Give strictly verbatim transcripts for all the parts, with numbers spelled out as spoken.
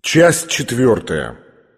Часть четвертая.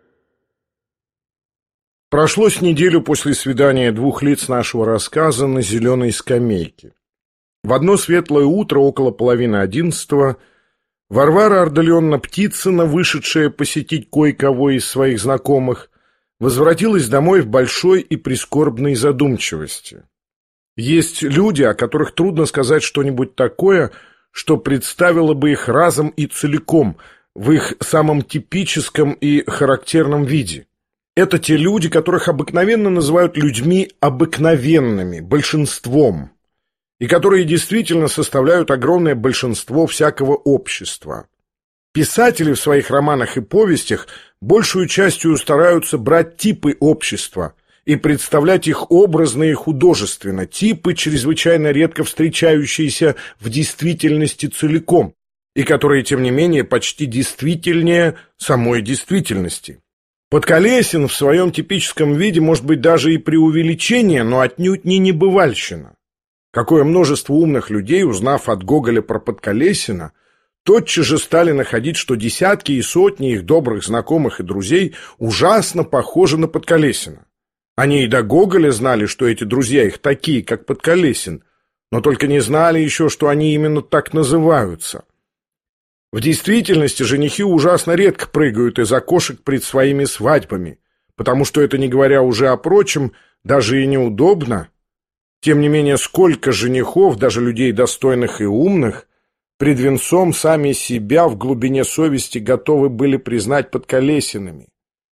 Прошло с неделю после свидания двух лиц нашего рассказа на зеленой скамейке. В одно светлое утро, около половины одиннадцатого, Варвара Ардалионовна Птицына, вышедшая посетить кое-кого из своих знакомых, возвратилась домой в большой и прискорбной задумчивости. Есть люди, о которых трудно сказать что-нибудь такое, что представило бы их разом и целиком, в их самом типическом и характерном виде. Это те люди, которых обыкновенно называют людьми обыкновенными, большинством, и которые действительно составляют огромное большинство всякого общества. Писатели в своих романах и повестях большую частью стараются брать типы общества и представлять их образно и художественно, типы, чрезвычайно редко встречающиеся в действительности целиком, и которые, тем не менее, почти действительнее самой действительности. Подколесин в своем типическом виде может быть даже и преувеличение, но отнюдь не небывальщина. Какое множество умных людей, узнав от Гоголя про Подколесина, тотчас же стали находить, что десятки и сотни их добрых знакомых и друзей ужасно похожи на Подколесина. Они и до Гоголя знали, что эти друзья их такие, как Подколесин, но только не знали еще, что они именно так называются. В действительности женихи ужасно редко прыгают из окошек пред своими свадьбами, потому что это, не говоря уже о прочем, даже и неудобно. Тем не менее, сколько женихов, даже людей достойных и умных, пред венцом сами себя в глубине совести готовы были признать Подколесинами.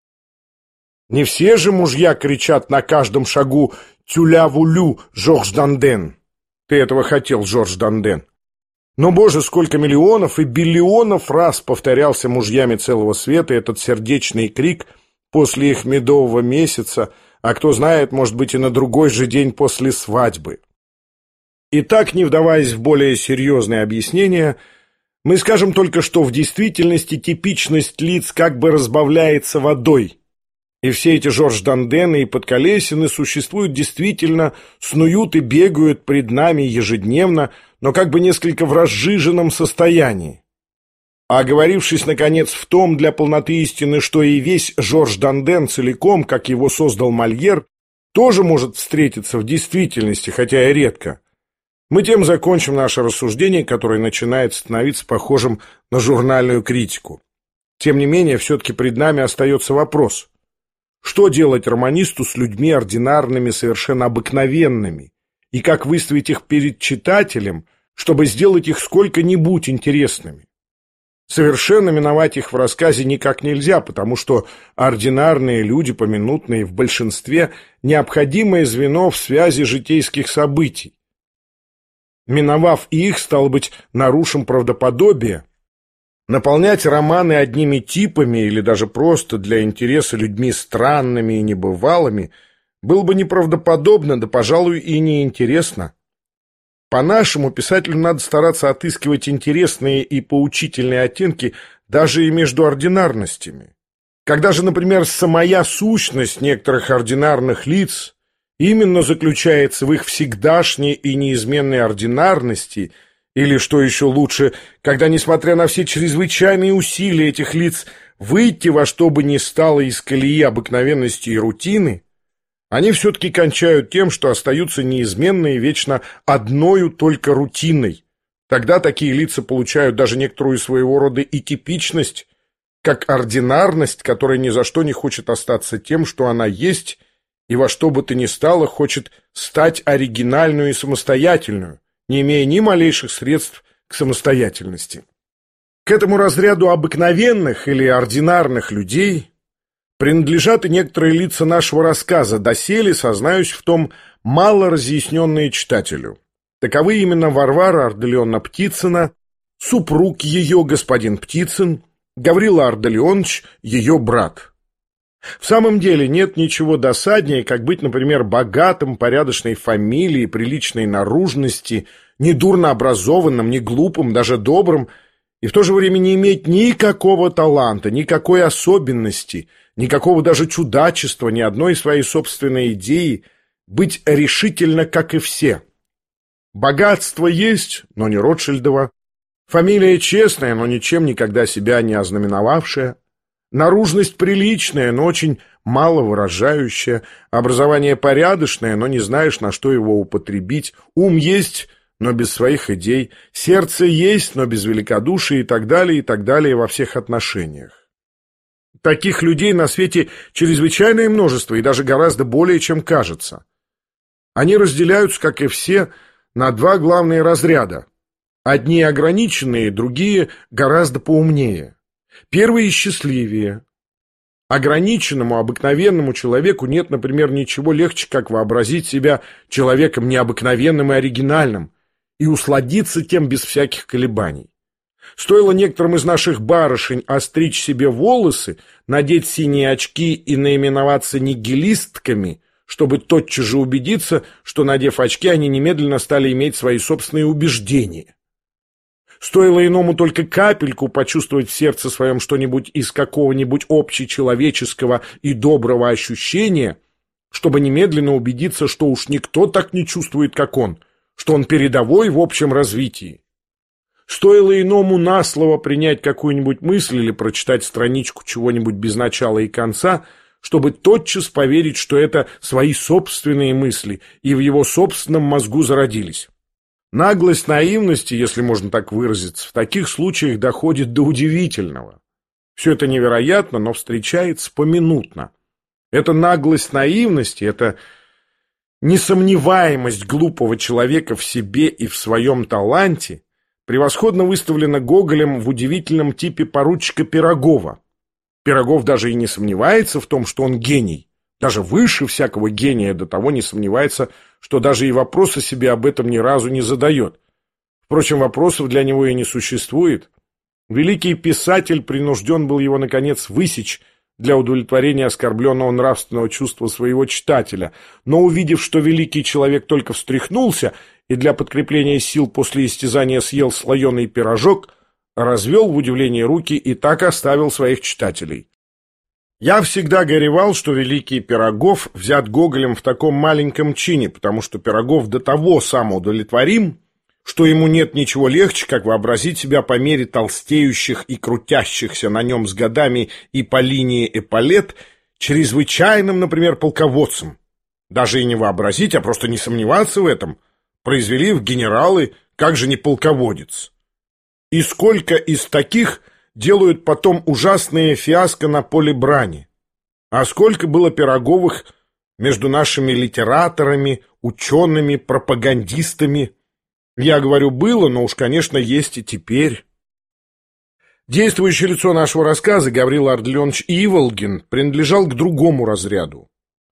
Не все же мужья кричат на каждом шагу «Тюля-вулю, Жорж Данден». Ты этого хотел, Жорж Данден. Но, боже, сколько миллионов и биллионов раз повторялся мужьями целого света этот сердечный крик после их медового месяца, а кто знает, может быть, и на другой же день после свадьбы. Итак, не вдаваясь в более серьезные объяснения, мы скажем только, что в действительности типичность лиц как бы разбавляется водой, и все эти Жорж Дандены и Подколесины существуют действительно, снуют и бегают пред нами ежедневно, но как бы несколько в разжиженном состоянии. А оговорившись, наконец, в том для полноты истины, что и весь Жорж Данден целиком, как его создал Мольер, тоже может встретиться в действительности, хотя и редко, мы тем закончим наше рассуждение, которое начинает становиться похожим на журнальную критику. Тем не менее, все-таки пред нами остается вопрос: что делать романисту с людьми ординарными, совершенно обыкновенными, и как выставить их перед читателем, чтобы сделать их сколько-нибудь интересными? Совершенно миновать их в рассказе никак нельзя, потому что ординарные люди, поминутные в большинстве, необходимое звено в связи житейских событий. Миновав их, стало быть, нарушим правдоподобие. Наполнять романы одними типами или даже просто для интереса людьми странными и небывалыми было бы неправдоподобно, да, пожалуй, и неинтересно. По-нашему, писателю надо стараться отыскивать интересные и поучительные оттенки даже и между ординарностями. Когда же, например, самая сущность некоторых ординарных лиц именно заключается в их всегдашней и неизменной ординарности, или, что еще лучше, когда, несмотря на все чрезвычайные усилия этих лиц выйти во что бы ни стало из колеи обыкновенности и рутины, они все-таки кончают тем, что остаются неизменной и вечно одною только рутиной. Тогда такие лица получают даже некоторую своего рода и типичность, как ординарность, которая ни за что не хочет остаться тем, что она есть, и во что бы то ни стало хочет стать оригинальную и самостоятельную, не имея ни малейших средств к самостоятельности. К этому разряду обыкновенных или ординарных людей принадлежат и некоторые лица нашего рассказа, доселе, сознаюсь в том, мало разъясненные читателю. Таковы именно Варвара Ардалионовна Птицына, супруг ее, господин Птицын, Гаврила Ардалионович, ее брат. В самом деле нет ничего досаднее, как быть, например, богатым, порядочной фамилией, приличной наружности, не дурно образованным, не глупым, даже добрым, и в то же время не иметь никакого таланта, никакой особенности, никакого даже чудачества, ни одной своей собственной идеи, быть решительно, как и все. Богатство есть, но не Ротшильдово. Фамилия честная, но ничем никогда себя не ознаменовавшая. Наружность приличная, но очень мало выражающая. Образование порядочное, но не знаешь, на что его употребить. Ум есть, но без своих идей. Сердце есть, но без великодушия и так далее, и так далее во всех отношениях. Таких людей на свете чрезвычайное множество, и даже гораздо более, чем кажется. Они разделяются, как и все, на два главные разряда. Одни ограниченные, другие гораздо поумнее. Первые счастливее. Ограниченному, обыкновенному человеку нет, например, ничего легче, как вообразить себя человеком необыкновенным и оригинальным, и усладиться тем без всяких колебаний. Стоило некоторым из наших барышень остричь себе волосы, надеть синие очки и наименоваться нигилистками, чтобы тотчас же убедиться, что, надев очки, они немедленно стали иметь свои собственные убеждения. Стоило иному только капельку почувствовать в сердце своем что-нибудь из какого-нибудь общечеловеческого и доброго ощущения, чтобы немедленно убедиться, что уж никто так не чувствует, как он, что он передовой в общем развитии. Стоило иному на слово принять какую-нибудь мысль или прочитать страничку чего-нибудь без начала и конца, чтобы тотчас поверить, что это свои собственные мысли и в его собственном мозгу зародились. Наглость наивности, если можно так выразиться, в таких случаях доходит до удивительного. Все это невероятно, но встречается поминутно. Эта наглость наивности, это несомневаемость глупого человека в себе и в своем таланте превосходно выставлена Гоголем в удивительном типе поручика Пирогова. Пирогов даже и не сомневается в том, что он гений. Даже выше всякого гения до того не сомневается, что даже и вопроса себе об этом ни разу не задает. Впрочем, вопросов для него и не существует. Великий писатель принужден был его, наконец, высечь для удовлетворения оскорбленного нравственного чувства своего читателя, но, увидев, что великий человек только встряхнулся и для подкрепления сил после истязания съел слоеный пирожок, развел в удивлении руки и так оставил своих читателей. Я всегда горевал, что великий Пирогов взят Гоголем в таком маленьком чине, потому что Пирогов до того самоудовлетворим, что ему нет ничего легче, как вообразить себя по мере толстеющих и крутящихся на нем с годами и по линии эполет чрезвычайным, например, полководцем. Даже и не вообразить, а просто не сомневаться в этом. Произвели в генералы, как же не полководец. И сколько из таких делают потом ужасные фиаско на поле брани. А сколько было Пироговых между нашими литераторами, учеными, пропагандистами. Я говорю, было, но уж, конечно, есть и теперь. Действующее лицо нашего рассказа, Гаврил Ардалионович Иволгин, принадлежал к другому разряду.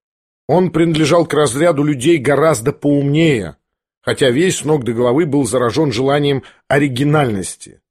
Он принадлежал к разряду людей гораздо поумнее, хотя весь с ног до головы был заражен желанием оригинальности.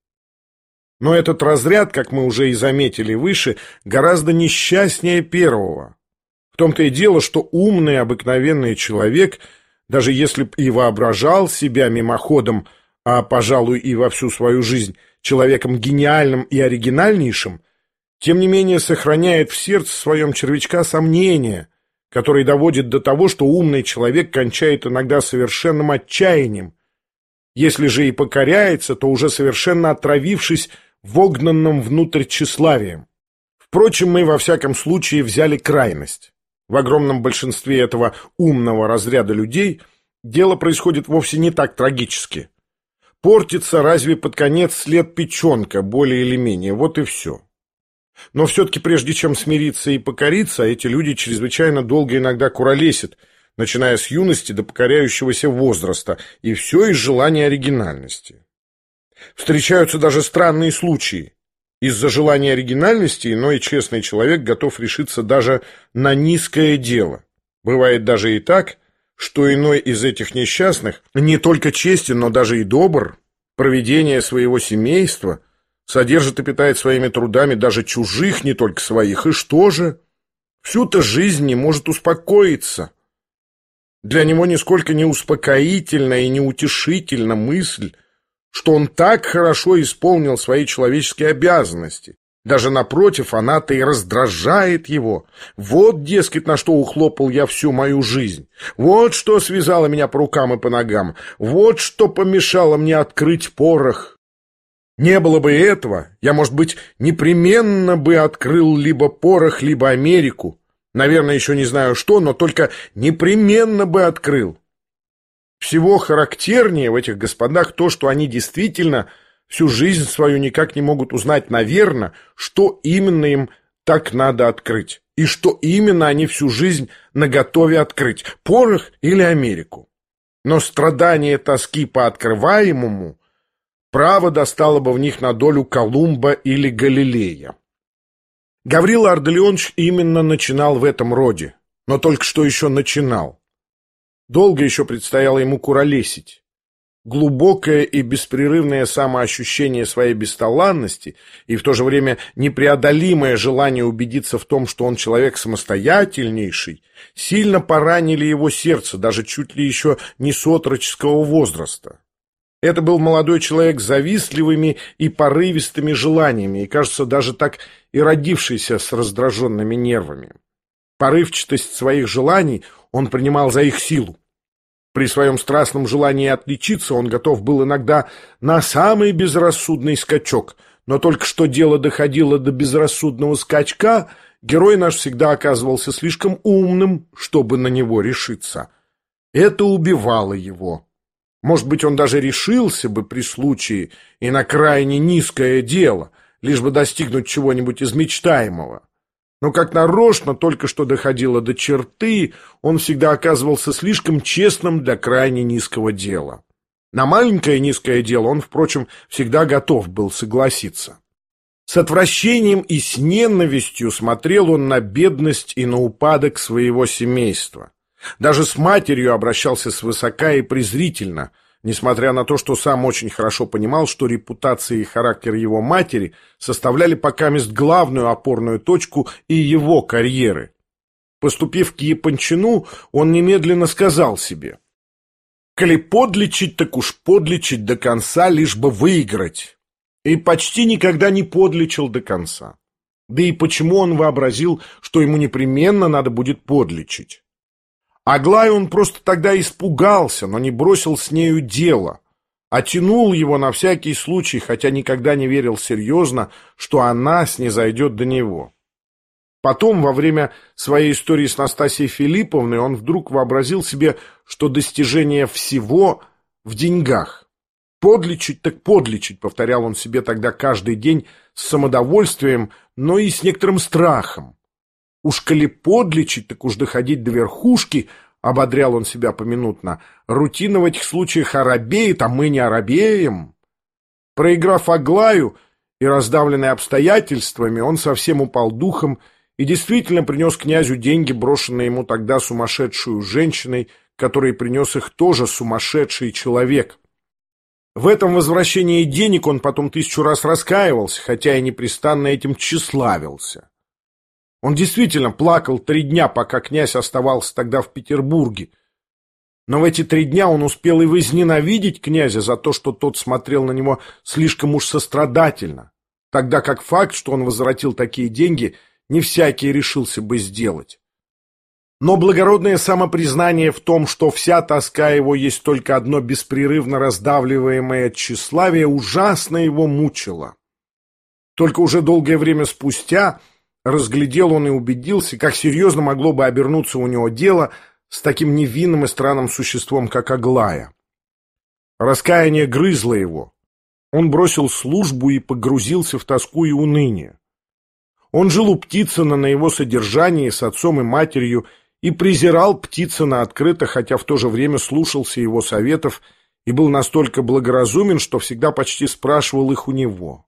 Но этот разряд, как мы уже и заметили выше, гораздо несчастнее первого. В том-то и дело, что умный, обыкновенный человек, даже если б и воображал себя мимоходом, а, пожалуй, и во всю свою жизнь, человеком гениальным и оригинальнейшим, тем не менее сохраняет в сердце своем червячка сомнения, который доводит до того, что умный человек кончает иногда совершенным отчаянием. Если же и покоряется, то уже совершенно отравившись вогнанным внутрь тщеславием. Впрочем, мы во всяком случае взяли крайность. В огромном большинстве этого умного разряда людей дело происходит вовсе не так трагически. Портится разве под конец след печенка, более или менее, вот и все. Но все-таки прежде чем смириться и покориться, эти люди чрезвычайно долго иногда куролесят, начиная с юности до покоряющегося возраста, и все из желания оригинальности. Встречаются даже странные случаи. Из-за желания оригинальности иной честный человек готов решиться даже на низкое дело. Бывает даже и так, что иной из этих несчастных не только честен, но даже и добр, проведение своего семейства содержит и питает своими трудами даже чужих, не только своих. И что же? Всю-то жизнь не может успокоиться. Для него нисколько не успокоительна и не утешительна мысль, что он так хорошо исполнил свои человеческие обязанности. Даже напротив, она-то и раздражает его. Вот, дескать, на что ухлопал я всю мою жизнь. Вот что связало меня по рукам и по ногам. Вот что помешало мне открыть порох. Не было бы этого, я, может быть, непременно бы открыл либо порох, либо Америку. Наверное, еще не знаю что, но только непременно бы открыл. Всего характернее в этих господах то, что они действительно всю жизнь свою никак не могут узнать, наверное, что именно им так надо открыть, и что именно они всю жизнь наготове открыть, порох или Америку. Но страдание тоски по открываемому право достало бы в них на долю Колумба или Галилея. Гаврила Ардалионович именно начинал в этом роде, но только что еще начинал. Долго еще предстояло ему куролесить. Глубокое и беспрерывное самоощущение своей бесталанности и в то же время непреодолимое желание убедиться в том, что он человек самостоятельнейший, сильно поранили его сердце, даже чуть ли еще не с отроческого возраста. Это был молодой человек с завистливыми и порывистыми желаниями, и, кажется, даже так и родившийся с раздраженными нервами. Порывчатость своих желаний он принимал за их силу. При своем страстном желании отличиться он готов был иногда на самый безрассудный скачок, но только что дело доходило до безрассудного скачка, герой наш всегда оказывался слишком умным, чтобы на него решиться. Это убивало его. Может быть, он даже решился бы при случае и на крайне низкое дело, лишь бы достигнуть чего-нибудь из мечтаемого. Но как нарочно только что доходило до черты, он всегда оказывался слишком честным для крайне низкого дела. На маленькое низкое дело он, впрочем, всегда готов был согласиться. С отвращением и с ненавистью смотрел он на бедность и на упадок своего семейства. Даже с матерью обращался свысока и презрительно, несмотря на то, что сам очень хорошо понимал, что репутация и характер его матери составляли покамест главную опорную точку и его карьеры. Поступив к Япончину, он немедленно сказал себе: «Коли подлечить, так уж подлечить до конца, лишь бы выиграть». И почти никогда не подлечил до конца. Да и почему он вообразил, что ему непременно надо будет подлечить? Аглаю он просто тогда испугался, но не бросил с нею дело, а тянул его на всякий случай, хотя никогда не верил серьезно, что она снизойдет до него. Потом, во время своей истории с Настасьей Филипповной, он вдруг вообразил себе, что достижение всего в деньгах. «Подлечить так подлечить», — повторял он себе тогда каждый день с самодовольствием, но и с некоторым страхом. «Уж коли подлечить, так уж доходить до верхушки», — ободрял он себя поминутно. «Рутина в этих случаях оробеет, а мы не оробеем». Проиграв Аглаю и раздавленный обстоятельствами, он совсем упал духом и действительно принес князю деньги, брошенные ему тогда сумасшедшую женщиной, который принес их тоже сумасшедший человек. В этом возвращении денег он потом тысячу раз раскаивался, хотя и непрестанно этим тщеславился. Он действительно плакал три дня, пока князь оставался тогда в Петербурге. Но в эти три дня он успел и возненавидеть князя за то, что тот смотрел на него слишком уж сострадательно, тогда как факт, что он возвратил такие деньги, не всякий решился бы сделать. Но благородное самопризнание в том, что вся тоска его есть только одно беспрерывно раздавливаемое тщеславие, ужасно его мучило. Только уже долгое время спустя разглядел он и убедился, как серьезно могло бы обернуться у него дело с таким невинным и странным существом, как Аглая. Раскаяние грызло его. Он бросил службу и погрузился в тоску и уныние. Он жил у Птицына на его содержании с отцом и матерью и презирал Птицына открыто, хотя в то же время слушался его советов и был настолько благоразумен, что всегда почти спрашивал их у него.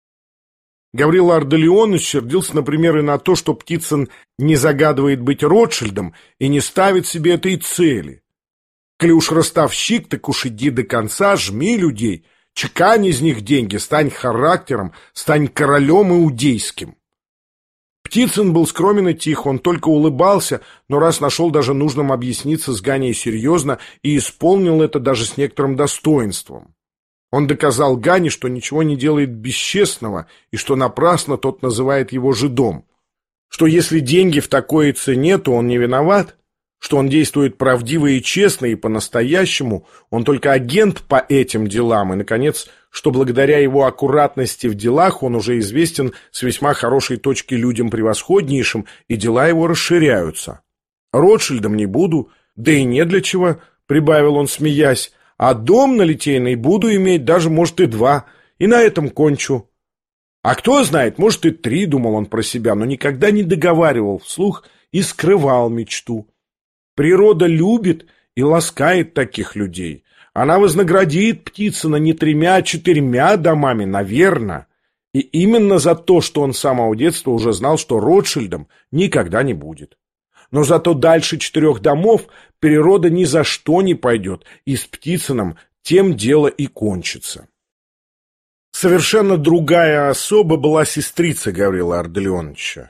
Гаврила Ардалионович сердился, например, и на то, что Птицын не загадывает быть Ротшильдом и не ставит себе этой цели. Коли уж ростовщик, так уж иди до конца, жми людей, чекань из них деньги, стань характером, стань королем иудейским. Птицын был скромен и тих, он только улыбался, но раз нашел даже нужным объясниться с Ганей серьезно и исполнил это даже с некоторым достоинством. Он доказал Гане, что ничего не делает бесчестного и что напрасно тот называет его жидом, что если деньги в такой цене, то он не виноват, что он действует правдиво и честно, и по-настоящему, он только агент по этим делам, и, наконец, что благодаря его аккуратности в делах он уже известен с весьма хорошей точки людям превосходнейшим, и дела его расширяются. Ротшильдом не буду, да и не для чего, прибавил он, смеясь, а дом на Литейной буду иметь даже, может, и два, и на этом кончу. А кто знает, может, и три, думал он про себя, но никогда не договаривал вслух и скрывал мечту. Природа любит и ласкает таких людей. Она вознаградит Птицына не тремя, а четырьмя домами, наверное. И именно за то, что он с самого детства уже знал, что Ротшильдом никогда не будет. Но зато дальше четырех домов природа ни за что не пойдет, и с Птицыным тем дело и кончится. Совершенно другая особа была сестрица Гаврила Ардалионовича.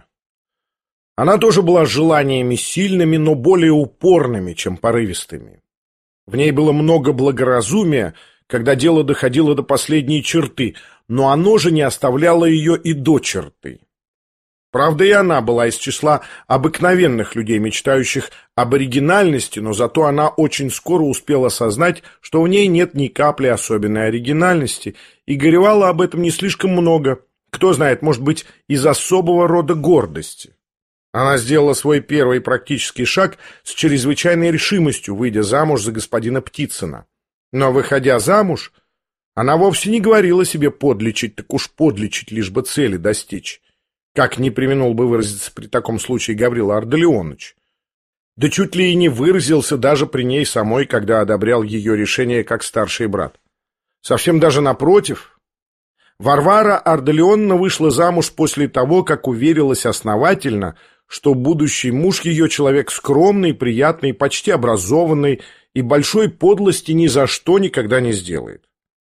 Она тоже была желаниями сильными, но более упорными, чем порывистыми. В ней было много благоразумия, когда дело доходило до последней черты, но оно же не оставляло ее и до черты. Правда, и она была из числа обыкновенных людей, мечтающих об оригинальности, но зато она очень скоро успела осознать, что в ней нет ни капли особенной оригинальности, и горевала об этом не слишком много, кто знает, может быть, из особого рода гордости. Она сделала свой первый практический шаг с чрезвычайной решимостью, выйдя замуж за господина Птицына. Но, выходя замуж, она вовсе не говорила себе подлечить, так уж подлечить, лишь бы цели достичь. Как не преминул бы выразиться при таком случае Гаврила Ардалионович. Да чуть ли и не выразился даже при ней самой, когда одобрял ее решение как старший брат. Совсем даже напротив. Варвара Ардалионовна вышла замуж после того, как уверилась основательно, что будущий муж ее человек скромный, приятный, почти образованный и большой подлости ни за что никогда не сделает.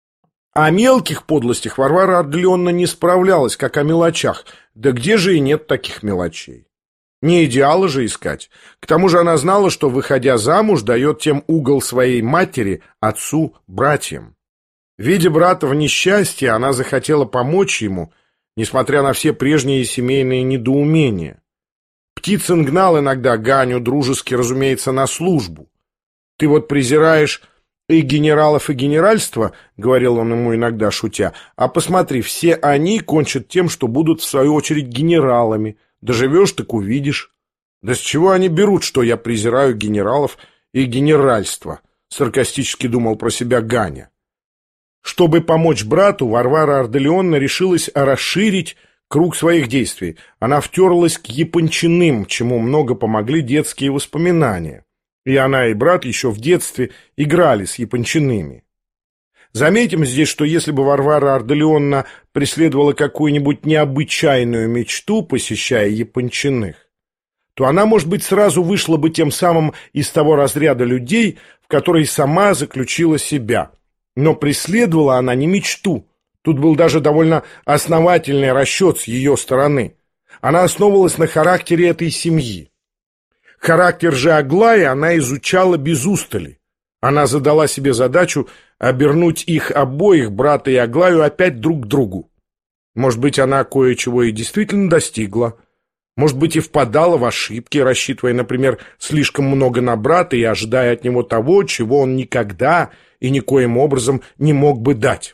О мелких подлостях Варвара Ардалионовна не справлялась, как о мелочах, да где же и нет таких мелочей. Не идеала же искать. К тому же она знала, что, выходя замуж, дает тем угол своей матери, отцу, братьям. Видя брата в несчастье, она захотела помочь ему, несмотря на все прежние семейные недоумения. Птицын гнал иногда Ганю, дружески, разумеется, на службу. «Ты вот презираешь и генералов, и генеральство, — говорил он ему иногда, шутя, — а посмотри, все они кончат тем, что будут, в свою очередь, генералами. Доживешь, так увидишь». «Да с чего они берут, что я презираю генералов и генеральство?» — саркастически думал про себя Ганя. Чтобы помочь брату, Варвара Ардалионовна решилась расширить круг своих действий. Она втерлась к Япончиным, чему много помогли детские воспоминания. И она, и брат еще в детстве играли с Япончиными. Заметим здесь, что если бы Варвара Ардалионовна преследовала какую-нибудь необычайную мечту, посещая Япончиных, то она, может быть, сразу вышла бы тем самым из того разряда людей, в который сама заключила себя. Но преследовала она не мечту. Тут был даже довольно основательный расчет с ее стороны. Она основывалась на характере этой семьи. Характер же Аглаи она изучала без устали. Она задала себе задачу обернуть их обоих, брата и Аглаю, опять друг к другу. Может быть, она кое-чего и действительно достигла. Может быть, и впадала в ошибки, рассчитывая, например, слишком много на брата и ожидая от него того, чего он никогда и никоим образом не мог бы дать.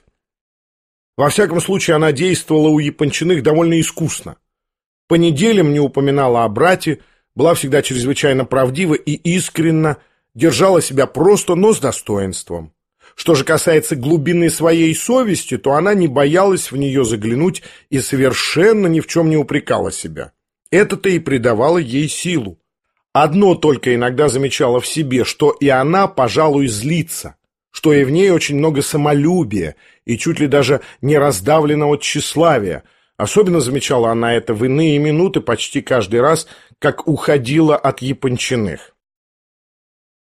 Во всяком случае, она действовала у Япончиных довольно искусно. По неделям не упоминала о брате, была всегда чрезвычайно правдива и искренна, держала себя просто, но с достоинством. Что же касается глубины своей совести, то она не боялась в нее заглянуть и совершенно ни в чем не упрекала себя. Это-то и придавало ей силу. Одно только иногда замечала в себе, что и она, пожалуй, злится, что и в ней очень много самолюбия и чуть ли даже не раздавленного тщеславия. Особенно замечала она это в иные минуты почти каждый раз, как уходила от Япончиных.